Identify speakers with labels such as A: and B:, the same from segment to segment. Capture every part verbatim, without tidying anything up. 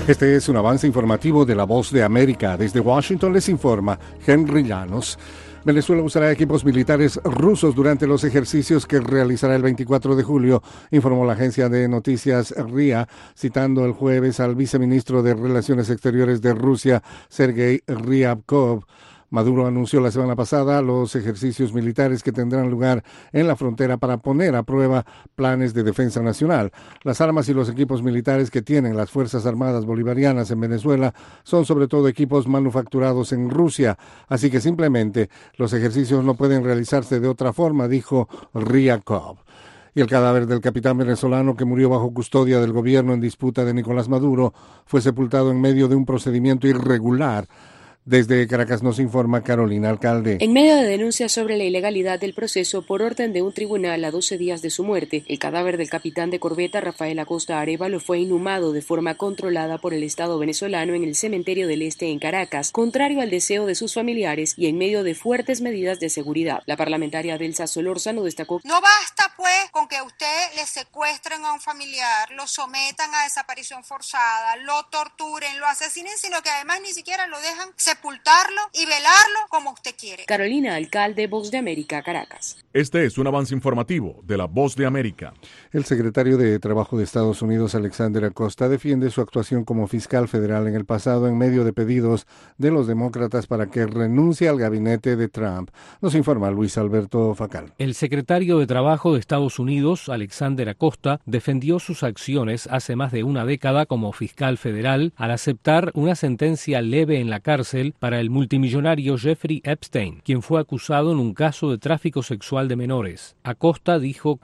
A: Este es un avance informativo de La Voz de América. Desde Washington les informa Henry Llanos. Venezuela usará equipos militares rusos durante los ejercicios que realizará el veinticuatro de julio, informó la agencia de noticias R I A, citando el jueves al viceministro de Relaciones Exteriores de Rusia, Sergei Ryabkov. Maduro anunció la semana pasada los ejercicios militares que tendrán lugar en la frontera para poner a prueba planes de defensa nacional. Las armas y los equipos militares que tienen las Fuerzas Armadas Bolivarianas en Venezuela son sobre todo equipos manufacturados en Rusia, así que simplemente los ejercicios no pueden realizarse de otra forma, dijo Ryabkov. Y el cadáver del capitán venezolano que murió bajo custodia del gobierno en disputa de Nicolás Maduro fue sepultado en medio de un procedimiento irregular. Desde Caracas nos informa Carolina Alcalde.
B: En medio de denuncias sobre la ilegalidad del proceso por orden de un tribunal a doce días de su muerte, el cadáver del capitán de corbeta Rafael Acosta Arévalo fue inhumado de forma controlada por el Estado venezolano en el Cementerio del Este en Caracas, contrario al deseo de sus familiares y en medio de fuertes medidas de seguridad. La parlamentaria Delsa Solórzano destacó:
C: No basta pues con que usted le secuestren a un familiar, lo sometan a desaparición forzada, lo torturen, lo asesinen, sino que además ni siquiera lo dejan sepultarlo y velarlo como usted quiere.
B: Carolina Alcalde, Voz de América, Caracas.
D: Este es un avance informativo de La Voz de América.
A: El secretario de Trabajo de Estados Unidos, Alexander Acosta, defiende su actuación como fiscal federal en el pasado en medio de pedidos de los demócratas para que renuncie al gabinete de Trump. Nos informa Luis Alberto Facal.
E: El secretario de Trabajo de Estados Unidos, Alexander Acosta, defendió sus acciones hace más de una década como fiscal federal al aceptar una sentencia leve en la cárcel para el multimillonario Jeffrey Epstein, quien fue acusado en un caso de tráfico sexual de menores. Acosta dijo: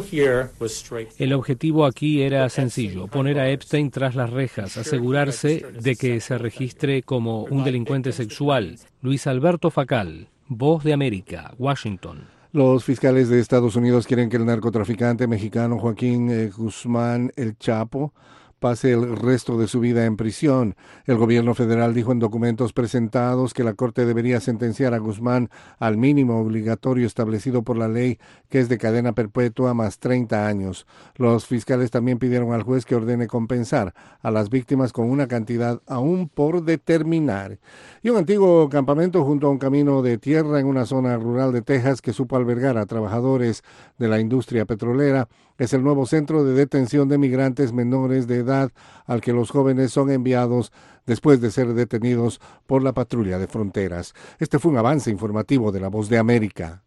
E: el objetivo aquí era sencillo, poner a Epstein tras las rejas, asegurarse de que se registre como un delincuente sexual. Luis Alberto Facal, Voz de América, Washington.
A: Los fiscales de Estados Unidos quieren que el narcotraficante mexicano Joaquín eh, Guzmán El Chapo pase el resto de su vida en prisión. El gobierno federal dijo en documentos presentados que la Corte debería sentenciar a Guzmán al mínimo obligatorio establecido por la ley, que es de cadena perpetua más treinta años. Los fiscales también pidieron al juez que ordene compensar a las víctimas con una cantidad aún por determinar. Y un antiguo campamento junto a un camino de tierra en una zona rural de Texas que supo albergar a trabajadores de la industria petrolera es el nuevo centro de detención de migrantes menores de edad al que los jóvenes son enviados después de ser detenidos por la patrulla de fronteras. Este fue un avance informativo de La Voz de América.